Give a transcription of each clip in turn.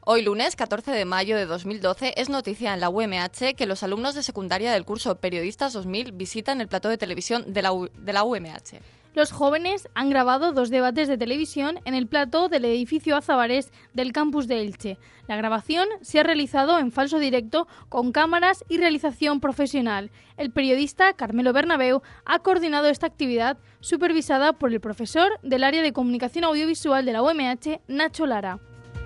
Hoy lunes, 14 de mayo de 2012, es noticia en la UMH que los alumnos de secundaria del curso Periodistas 2000 visitan el plató de televisión de la UMH. Los jóvenes han grabado 2 debates de televisión en el plató del edificio Azabares del campus de Elche. La grabación se ha realizado en falso directo con cámaras y realización profesional. El periodista Carmelo Bernabeu ha coordinado esta actividad supervisada por el profesor del área de comunicación audiovisual de la UMH, Nacho Lara.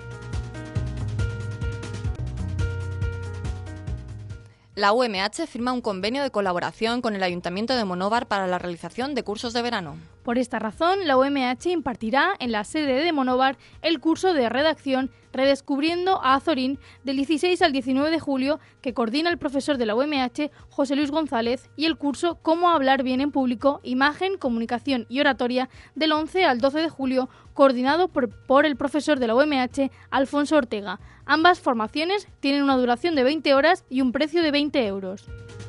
La UMH firma un convenio de colaboración con el Ayuntamiento de Monóvar para la realización de cursos de verano. Por esta razón, la UMH impartirá en la sede de Monóvar el curso de redacción Redescubriendo a Azorín del 16 al 19 de julio que coordina el profesor de la UMH, José Luis González, y el curso Cómo hablar bien en público, imagen, comunicación y oratoria del 11 al 12 de julio coordinado por el profesor de la UMH, Alfonso Ortega. Ambas formaciones tienen una duración de 20 horas y un precio de 20 euros.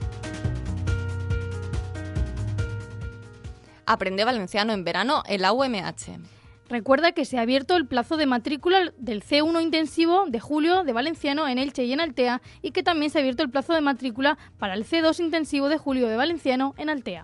Aprende valenciano en verano en la UMH. Recuerda que se ha abierto el plazo de matrícula del C1 intensivo de julio de valenciano en Elche y en Altea y que también se ha abierto el plazo de matrícula para el C2 intensivo de julio de valenciano en Altea.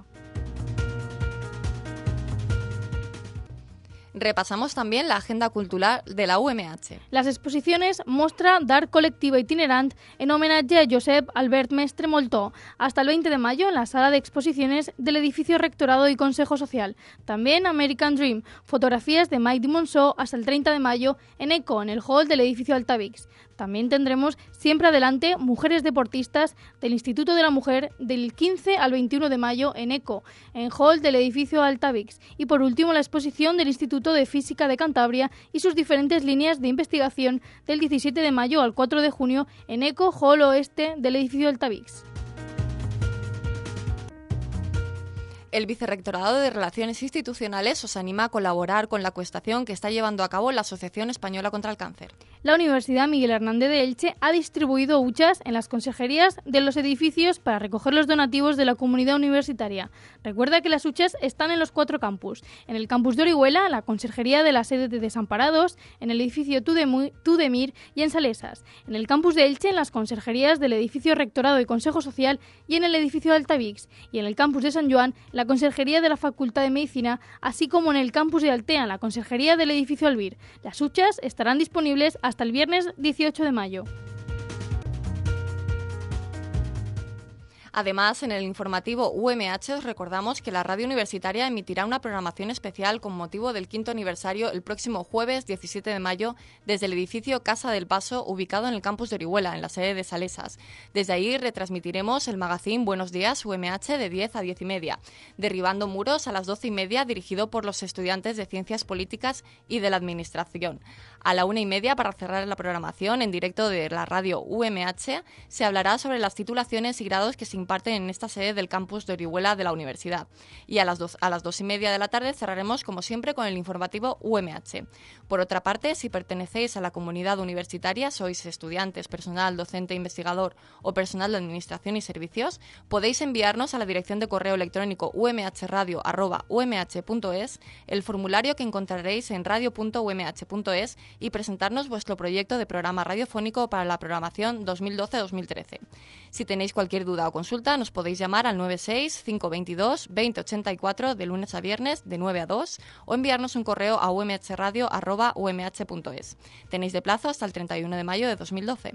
Repasamos también la agenda cultural de la UMH. Las exposiciones Mostra d'Art Col·lectiva Itinerant en homenaje a Josep Albert Mestre Moltó hasta el 20 de mayo en la sala de exposiciones del edificio Rectorado y Consejo Social. También American Dream, fotografías de Mike Dimonsó hasta el 30 de mayo en ECO, en el hall del edificio Altavix. También tendremos Siempre Adelante, Mujeres Deportistas del Instituto de la Mujer del 15 al 21 de mayo en ECO, en hall del edificio Altavix. Y por último la exposición del Instituto de Física de Cantabria y sus diferentes líneas de investigación del 17 de mayo al 4 de junio en ECO, hall oeste del edificio Altavix. El Vicerrectorado de Relaciones Institucionales os anima a colaborar con la acuestación que está llevando a cabo la Asociación Española contra el Cáncer. La Universidad Miguel Hernández de Elche ha distribuido huchas en las consejerías de los edificios para recoger los donativos de la comunidad universitaria. Recuerda que las huchas están en los 4 campus. En el campus de Orihuela, la conserjería de la sede de Desamparados, en el edificio Tudemir y en Salesas. En el campus de Elche, en las conserjerías del edificio Rectorado y Consejo Social y en el edificio Altavix. Y en el campus de San Joan, la conserjería de la Facultad de Medicina, así como en el campus de Altea, en la conserjería del edificio Albir. Las huchas estarán disponibles hasta el viernes 18 de mayo. Además, en el informativo UMH os recordamos que la radio universitaria emitirá una programación especial con motivo del 5º aniversario el próximo jueves 17 de mayo desde el edificio Casa del Paso, ubicado en el campus de Orihuela, en la sede de Salesas. Desde ahí retransmitiremos el magazine Buenos Días UMH de 10 a 10 y media, Derribando Muros a las 12 y media, dirigido por los estudiantes de Ciencias Políticas y de la Administración. A la 1 y media, para cerrar la programación en directo de la radio UMH, se hablará sobre las titulaciones y grados que se imparten en esta sede del campus de Orihuela de la universidad. Y a las 2 y media de la tarde cerraremos, como siempre, con el informativo UMH. Por otra parte, si pertenecéis a la comunidad universitaria, sois estudiantes, personal, docente, investigador o personal de administración y servicios, podéis enviarnos a la dirección de correo electrónico umhradio@umh.es el formulario que encontraréis en radio.umh.es y presentarnos vuestro proyecto de programa radiofónico para la programación 2012-2013. Si tenéis cualquier duda o consulta, nos podéis llamar al 96 522 2084 de lunes a viernes de 9 a 2 o enviarnos un correo a umhradio@umh.es. Tenéis de plazo hasta el 31 de mayo de 2012.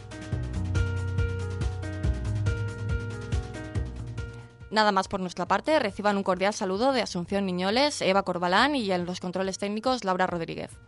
Nada más por nuestra parte, reciban un cordial saludo de Asunción Niñoles, Eva Corbalán y en los controles técnicos Laura Rodríguez.